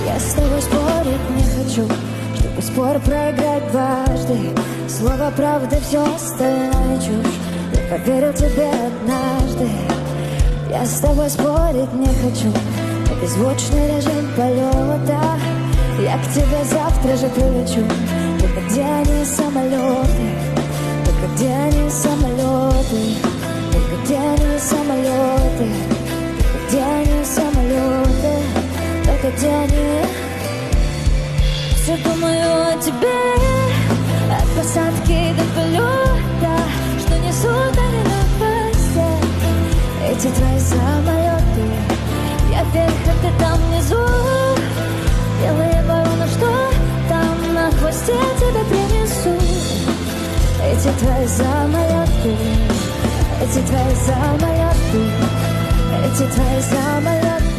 Я с тобой спорить не хочу, чтобы спор проиграть дважды. Слово правды, все остальное чушь. Я поверил тебе однажды. Я с тобой спорить не хочу. Беззвучный режим полета. Я к тебе завтра же прилечу. Только где они самолеты? Только где они самолеты? Только где они самолеты? Только где они самолеты? Только где они? Все думаю о тебе, от посадки до полета, что несут они на хвосте. Эти твои самолеты. Я вверх, а ты там внизу. Белые вороны, что там на хвосте тебя принесу. Эти твои самолеты. Эти твои самолеты. Эти твои самолеты.